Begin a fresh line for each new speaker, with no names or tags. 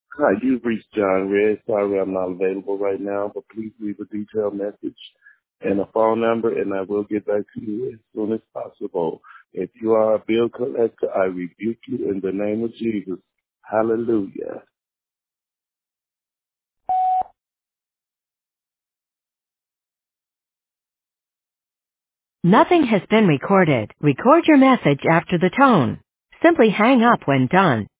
Hi, you've reached John Red. Sorry I'm not available right now, but please leave a detailed message and a phone number, and I will get back to you as soon as possible. If you are a bill collector, I rebuke you in the name of Jesus. Hallelujah.
Nothing has been recorded. Record your message after the tone. Simply hang up when done.